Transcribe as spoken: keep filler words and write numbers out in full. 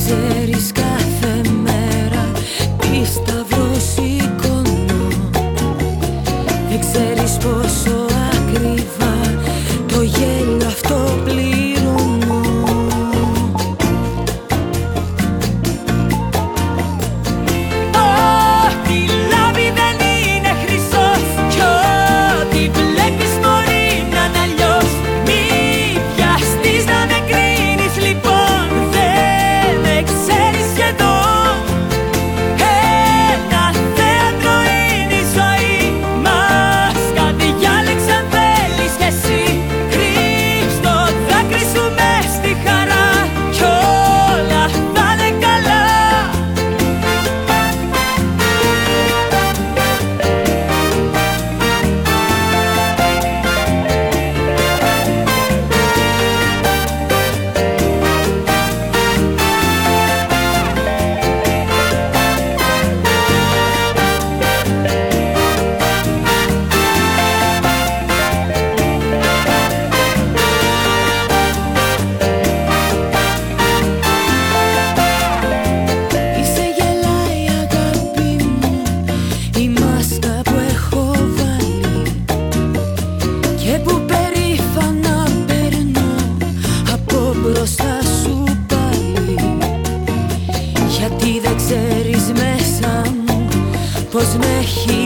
ξέρεις κάθε μέρα τι σταυρό σηκώνω. Δεν ξέρεις πόσο ακριβά το γέλιο αυτό πληρώνω. Ό,τι λάβει δεν είναι χρυσός κι ό,τι βλέπεις μπορεί να είναι αλλιώς. Μη βιαστείς να με κρίνεις λοιπόν, δεν με ξέρεις σχεδόν. Ένα θέατρο είναι η ζωή μας, κάτι διάλεξε αν θέλεις κι εσύ. Κρύβεις το δάκρυ σου μες στη χαρά κι όλα θα είναι καλά. Είσαι γελάει αγάπη μου, η μάσκα που έχω βάλει και που περήφανα περνώ από μπροστά σου πάλι. Γιατί δεν ξέρεις μέσα μου πως με έχει